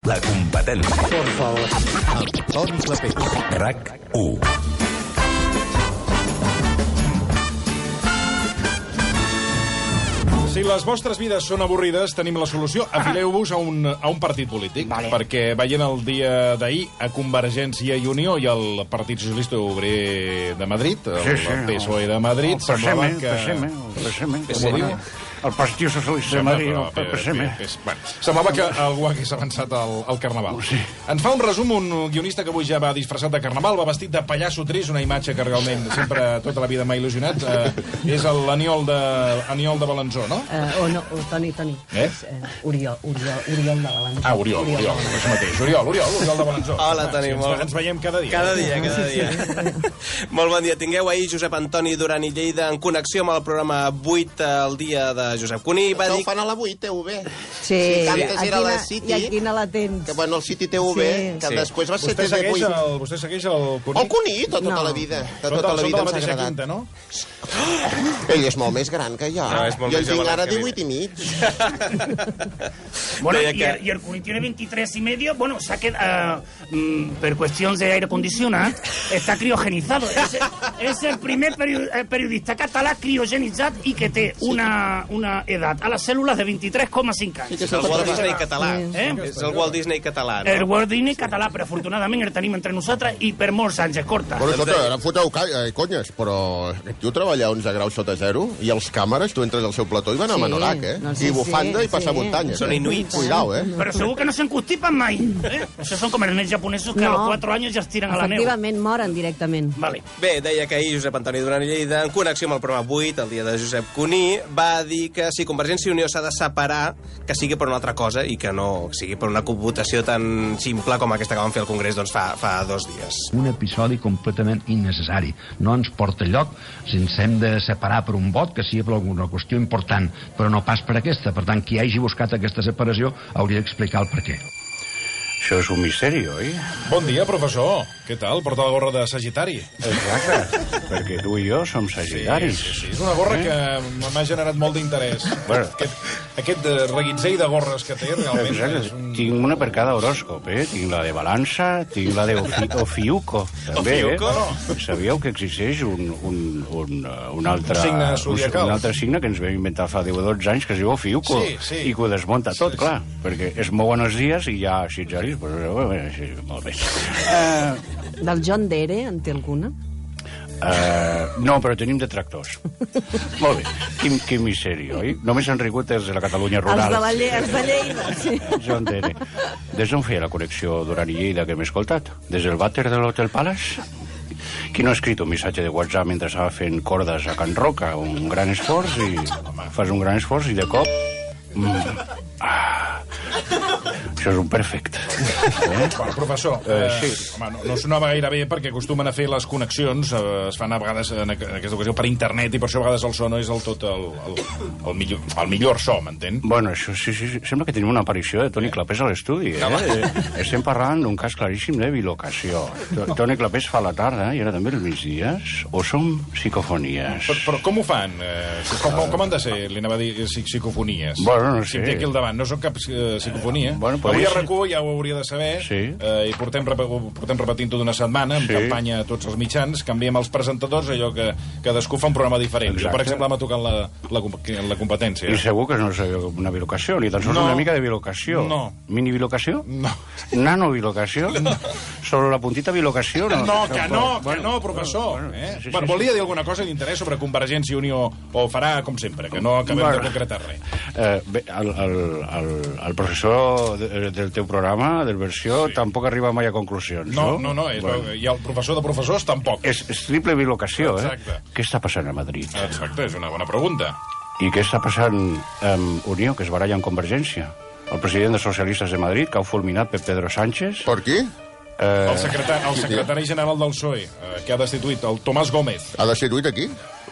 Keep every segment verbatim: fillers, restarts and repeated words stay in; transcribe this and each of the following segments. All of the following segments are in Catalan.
La competència. Por favor. Toni Clapés. RAC u. Si les vostres vides són avorrides, tenim la solució. Afileu-vos a un, a un partit polític, vale. perquè veient el dia d'ahir a Convergència i Unió i el Partit Socialista Obrer de Madrid, el, sí, sí, el P S O E de Madrid, el semblava P S M, que... el P S M, el P S M, Com ho diu? el Partit Socialista de Madrid, el P S M. Bueno, semblava que algú hagués avançat al, al Carnaval. Sí. Ens fa un resum un guionista que avui ja va disfressat de Carnaval, va vestit de pallasso trist, una imatge que realment sempre tota la vida m'ha il·lusionat. Uh, és l'Aniol de, Aniol de Balanzó, no? Uh, o no, o Toni, Toni. Eh? És, uh, Oriol, Oriol, Oriol de Balanzó. Ah, Oriol, Oriol, Oriol, Oriol això mateix. Oriol, Oriol, Oriol de Balanzó. Hola, Toni, sí, molt... Ens, ens veiem cada dia. Cada dia, cada dia. Molt bon dia. Tingueu ahir Josep Antoni Duran i Lleida en connexió amb el programa vuit el dia de Josep Cuní. Va dir... Ho fan a la vuit, T V B. Sí, sí antes a era la quina, City. i a quina la tens? Que, bueno, el City T V B, Sí. que Sí. després va ser Vostè T V segueix vuit. el, vostè segueix el Cuní? El Cuní, de tota No. la vida. De Són tota de, la són de vida la ens ha mateixa agradat. quinta, no? Ell és molt més gran que jo. No, és molt jo més en tinc jove ara que mi. divuit i mig. Bueno, Deia y, que- el, y el Cuní tiene veintitrés y medio. Bueno, se ha quedado, uh, por cuestión de aire acondicionado, está criogenizado. Es, es el primer period- eh, periodista catalán criogenizado y que té una, una edad a las células de veintitrés coma cinco Sí, anys. que És el Walt Disney català. Eh? És el Walt Disney català, no? El Walt Disney català, però afortunadament el tenim entre nosaltres i per molts anys es corta. Bueno, escolta, ara foteu ca- eh, conyes, però aquest tio treballa a onze graus sota zero i els càmeres, tu entres al seu plató i van a Sí, Manorac, eh? no, sí, I bufanda sí, i passar sí. muntanyes. Són eh? inuits. Cuidao, eh? Però segur que no s'encostipen mai. Eh? Això són com els nens japonesos que a No. los cuatro años ja es tiren a la neu. Efectivament, moren directament. Vale. Bé, deia que ahir Josep Antoni Duran i Lleida, en connexió amb el programa vuit, el dia de Josep Cuní, va dir que si Convergència i Unió s'ha de separar, que sigui per una altra cosa i que no sigui per una votació tan simple com aquesta que vam fer al Congrés doncs, fa, fa dos dies. Un episodi completament innecessari. No ens porta lloc si ens hem de separar per un vot, que sigui per alguna qüestió important, però no pas per aquesta. Per tant, qui hagi buscat aquesta separació hauria d'explicar el per què. Això és un misteri, oi? Bon dia, professor. Què tal? Porta la gorra de Sagitari. Exacte, perquè tu i jo som sagitaris. Sí, sí, és una gorra que m'ha generat molt d'interès. Bueno. Aquest, aquest eh, reguitzell de gorres que té, realment, Exacte. és un... Tinc una per cada horòscop, eh? Tinc la de balança, tinc la de Ofi Ofiuco, també, Ofiuco? eh? Sabíeu que existeix un, un, un, un, altre, Un signe un, zodiacal. un altre signe que ens vam inventar fa deu o dotze anys, que es diu Ofiuco, Sí, sí. i que ho desmunta tot, Sí, sí. clar, perquè es mouen els dies i ja sitjaris, pues, eh, sí, molt bé. Uh, Del John Dere, en té alguna? Uh, no, però tenim detractors. Molt bé. Quin, quin misteri, oi? Només han rigut els de la Catalunya Els rural. de la Lle els de Lleida, sí. Joan Dere. Des d'on feia la connexió Duran i Lleida que m'he escoltat? Des del vàter de l'Hotel Palace? Qui no ha escrit un missatge de WhatsApp mentre estava fent cordes a Can Roca? Un gran esforç i... Fas un gran esforç i de cop... Mm, ah, això és un perfecte. Eh? Bueno, professor, Eh, eh, sí. home, no, no sonava gaire bé perquè acostumen a fer les connexions, eh, es fan a vegades en, aqu- en aquesta ocasió per internet i per això a vegades el so no és el tot el, el, el, millor, el millor so, m'entén? Bueno, això sí, sí, sí, sembla que tenim una aparició de Toni Clapés a l'estudi, eh? eh? Estem parlant d'un cas claríssim de bilocació. T- Toni Clapés fa a la tarda i ara també els migdies, o som psicofonies? Però, però com ho fan? Eh, com, com, com han de ser, li anava a dir, psic- psicofonies? Bueno, no Si sé. em té aquí al davant, no sóc cap eh, psicofonia. Bueno, Avui podria a ser. RAC u ja ho hauria de saber, Sí. eh, i portem, rep ho portem repetint tota una setmana, amb Sí. campanya a tots els mitjans, canviem els presentadors, allò que cadascú fa un programa diferent. Jo, Exacte. per exemple, m'ha tocat la, la, comp- la competència. I segur que no és una bilocació, ni tan sols No. una mica de bilocació. No. Mini bilocació? No. Nano bilocació? No. Solo la puntita bilocació? No, No, que no, que Bueno, no, professor. bueno, eh? sí, sí, bueno, sí. volia dir alguna cosa d'interès sobre Convergència i Unió, o farà com sempre, que no acabem Bueno. de concretar res. Eh, bé, el, el, el, el professor de, del teu programa, del versió, sí. tampoc arriba mai a conclusions, No, no? no, no, és, Bueno. i el professor de professors tampoc. És, és triple bilocació, Exacte. eh? Què està passant a Madrid? Exacte, és una bona pregunta. I què està passant amb Unió, que es baralla amb Convergència? El president dels socialistes de Madrid, que ha fulminat per Pedro Sánchez... Per qui? Eh, El secretari, el secretari general del P S O E, eh, que ha destituït el Tomàs Gómez. Ha destituït aquí?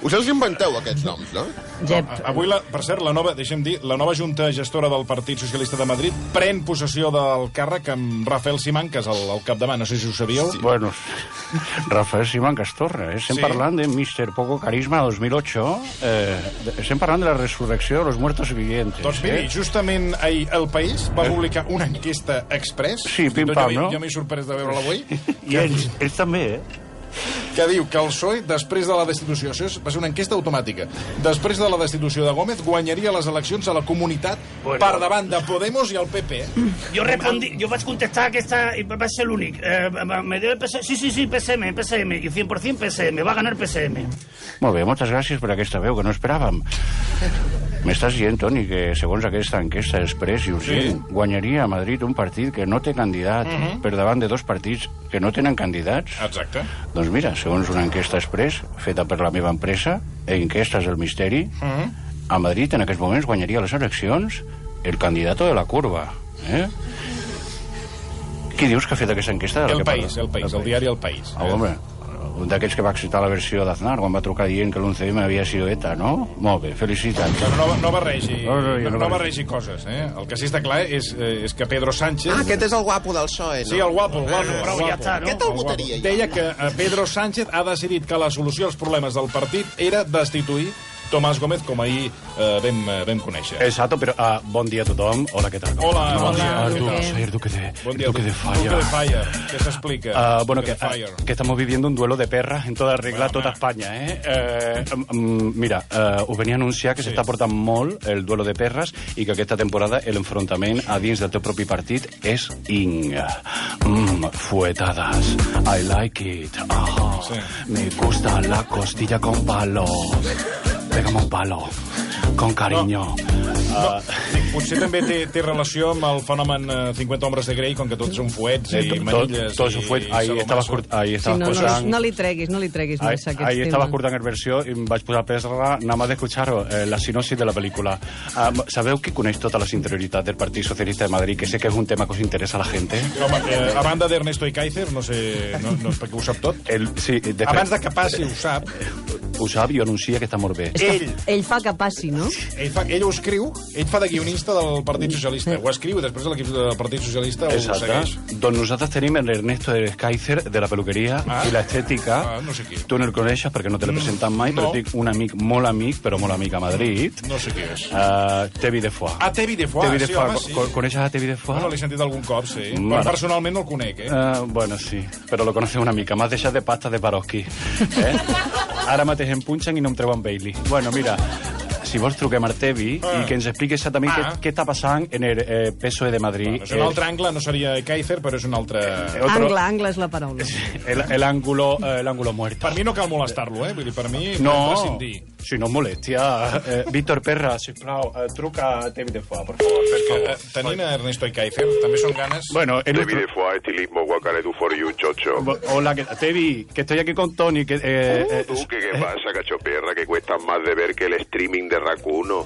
Us els inventeu, aquests noms, no? Jep. Avui, la, per cert, la nova, deixem dir, la nova Junta Gestora del Partit Socialista de Madrid pren possessió del càrrec amb Rafael Simancas al, al capdavant. No sé si ho sabíeu. Sí. Bueno, Rafael Simancas Torra, eh? estem Sí. parlant de mister Poco Carisma dos mil ocho, eh, estem parlant de la resurrecció de los muertos vivientes. Doncs miri, eh? justament ahir El País va publicar una enquesta express. Sí, pim-pam, jo, no? Jo m'he sorprès de veure-la avui. I ells, ells també, eh? Que diu que el P S O E, després de la destitució, això va ser una enquesta automàtica, després de la destitució de Gómez, guanyaria les eleccions a la comunitat bueno. per davant de Podemos i el P P. Jo respondi, jo vaig contestar aquesta i va ser l'únic. Eh, me dio el P S M. Sí, sí, sí, P S M, P S M. I cent per cent P S M. Va ganar P S M. Molt bé, moltes gràcies per aquesta veu que no esperàvem. M'estàs dient, Toni, que segons aquesta enquesta express i urgent, sí. guanyaria a Madrid un partit que no té candidat uh -huh. per davant de dos partits que no tenen candidats? Exacte. Doncs mira, segons una enquesta express feta per la meva empresa, Enquestes del Misteri, uh -huh. a Madrid en aquests moments guanyaria les eleccions el candidato de la curva. Eh? Qui dius que ha fet aquesta enquesta? De El que País, parla? el País, el diari El País. Ah, home, un d'aquells que va acceptar la versió d'Aznar quan va trucar dient que l'once eme havia sido ETA, no? Molt bé, felicitants. Però no, no barregi, No, no, jo no, no no barregi coses, eh? El que sí està clar és, eh, és que Pedro Sánchez... Ah, aquest és el guapo del P S O E, no? Sí, el guapo, el guapo. Però el ja guapo. està, no? Aquest el votaria jo. Deia que eh, Pedro Sánchez ha decidit que la solució als problemes del partit era destituir Tomàs Gómez, com ahir eh, vam, eh, vam conèixer. Exacto, pero uh, bon dia a tothom. Hola, què tal? Hola, bon dia. Ah, Duque. Duque, soy el Duque de, Bon dia. Duque de Falla. Duque de Falla. Què s'explica? Ah, bueno, Duque que, de Falla. ah, que estamos viviendo un duelo de perras en toda regla, Bueno, tota home. Espanya, eh? eh mm, mira, eh, us venia a anunciar que Sí. s'està portant molt el duelo de perres i que aquesta temporada l'enfrontament a dins del teu propi partit és ing. Mm, fuetadas. I like it. Ah, Sí. Me gusta la costilla con palo. Pégame un palo. Con cariño. No, dic, potser també té, té relació amb el fenomen eh, cinquanta homes de Grey, com que tots són fuets Eh, i to- to- manilles Todo eso fue, i ahí estaba, sadomaso. curt- ahí Sí, estaba no, no, posant- no li treguis, no li treguis Ahí, més aquests ahí temes. estava curtant el versió i em vaig posar a pesar nada más de escuchar eh, la sinopsis de la pel·lícula. Um, sabeu qui coneix totes les interioritats del Partit Socialista de Madrid, que sé que és un tema que us interessa a la gent? Home, eh, a banda d'Ernesto i Kaiser, no sé, no, no, perquè ho sap tot. El, sí, de Abans de que passi, ho sap. Ho sap i ho anuncia que està molt bé. És que Ell. ell fa que passi, no? Ell, fa, ell ho escriu, ell fa de guionista del Partit Socialista. Ho escriu i després l'equip del Partit Socialista ho Exacte. segueix. Doncs nosaltres tenim el Ernesto de Kaiser de la peluqueria Ah. i l'estètica. Ah, no sé qui. Tu no el coneixes perquè no te l'he presentat mai, no. però tinc un amic molt amic, però molt amic a Madrid. No sé qui és. Uh, Tevi de Foix. Ah, Tevi de Foix, Tevi de sí, Foix. home, sí. Co- ¿Coneixes a Tevi de Foix? Bueno, l'he sentit algun cop, sí. Bueno. Bueno, personalment no el conec, eh? Uh, bueno, sí, però lo conoces una mica. M'has deixat de pasta de Paroski. Eh? Ara mateix em punxen i no em treuen Bailey. Bueno, mira, si vols truquem al Tevi Ah. i que ens expliqui exactament Ah. què, què està passant en el eh, P S O E de Madrid. Bueno, és un altre angle, no seria Kaiser, però és un altre... Otro- Angle, angle és la paraula. El, el ángulo, eh, el ángulo muerto. Per mi no cal molestar-lo, eh? Vull dir, per mi... No, prescindir. si no molestia. Eh, Víctor Perra, sisplau, eh, truca a Tevi de Foix, por favor. Per Que, favor. eh, tenint a Ernesto i Kaiser, també són ganes... Bueno, en nuestro... David Foix, estilismo, guacaretu for you, chocho. Hola, que, Tevi, que estoy aquí con Tony. Que, eh, eh, ¿Tú qué, qué pasa, cachoperra? Que cuesta más de ver que el streaming de Racuno.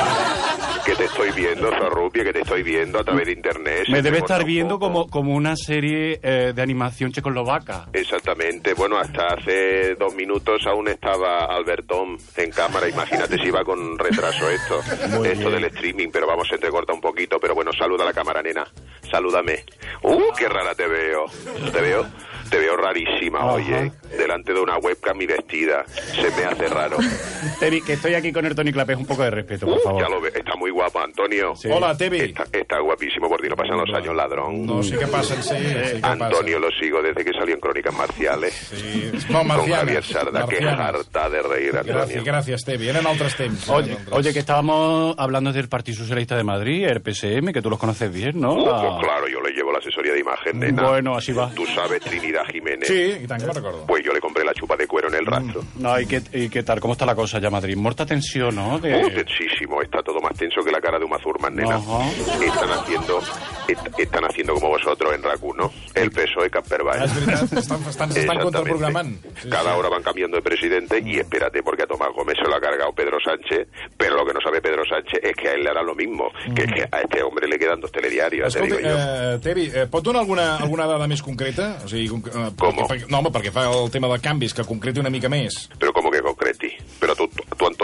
Que te estoy viendo, Zarrupia, que te estoy viendo a través de internet. me Se debe te corta estar un viendo poco. como, como una serie eh, de animación checoslovaca. Exactamente. Bueno, hasta hace dos minutos aún estaba Albertón en cámara. Imagínate si va con retraso esto. Muy esto bien. del streaming, pero vamos, se entrecorta un poquito. Pero bueno, saluda a la cámara, nena. Salúdame. ¡Uh, qué rara te veo! ¿Te veo? Te veo rarísima, Ajá. oye. Delante de una webcam y vestida. Se me hace raro. Tevi, que estoy aquí con el Tony Clapés, un poco de respeto, por Uh, favor. ya lo ve. Está muy guapo, Antonio. Sí. Hola, Tevi. Está, está guapísimo, por ti no pasan los años, ladrón. No, sí que passen, sí, sí que Antonio passen. lo sigo desde que salió en Crónicas Marciales. Sí. No, Con marcianes. Javier Sarda, que Marcianes. harta de reír, Antonio. Gracias, gracias, Tevi. Eren altres temps. Oye, eren altres. oye, que estábamos hablando del Partido Socialista de Madrid, el P S M, que tú los conoces bien, ¿no? Uh, Ah, pues claro, yo le llevo la asesoría de imagen, nena. Bueno, así va. Tú sabes, Trinidad Jiménez. Sí, i tant que me'n recordo. Pues yo le compré la chupa de cuero en el rastro. No, ¿y qué, ¿y qué tal? ¿Cómo está la cosa ya, Madrid? Muerta tensión, ¿no? De... Uh, tensísimo, está todo más tenso que la cara de Uma Thurman, nena. Ajá. Están haciendo est- están haciendo como vosotros en Raku, ¿no? El P S O E Campervall. Ah, és veritat, estan, estan, estan contraprogramant. Sí, Cada sí. hora van cambiando de presidente y espérate, porque a Tomás Gómez se lo ha cargado Pedro Sánchez, pero lo que no sabe Pedro Sánchez es que a él le hará lo mismo, que es que a este hombre le quedan dos telediarios, te Escolta, digo yo. eh, Tevi, eh, pot donar alguna, alguna dada més concreta? O sigui, conc- eh, Com? perquè, no, home, perquè fa el tema de canvis, que concreti una mica més. Pero como que concreti. Pero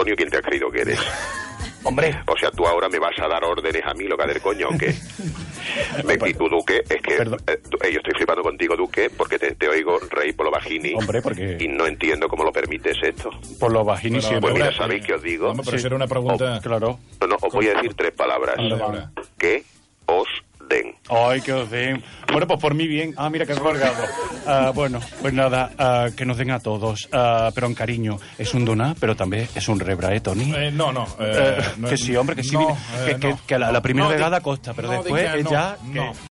Antonio, ¿quién te has creído que eres? Hombre. O sea, tú ahora me vas a dar órdenes a mí, lo que del coño, ¿o qué? Me, y tú, Duque, es que eh, tú- eh, yo estoy flipando contigo, Duque, porque te, te oigo reír por lo bajini. Hombre, porque... Y no entiendo cómo lo permites esto. Por lo bajini Pero, siempre. Pues mira, Ahora, ¿sabéis qué os digo? Home, però Sí. això era una pregunta... Claro. No, no, os voy a decir tres palabras. A veure. Que os den. Ay, que os den. Bueno, pues por mí bien. Ah, mira que has colgado. Ah, bueno, pues nada, ah, que nos den a todos. Ah, pero en cariño, es un donar, pero també és un rebre, eh, Toni? Eh, no, no. Eh, Eh, no que sí, hombre, que sí. no, mira, eh, que, que, no. que la, la primera No, dic- vegada costa, però no, després dic que és no, ja... no. Que,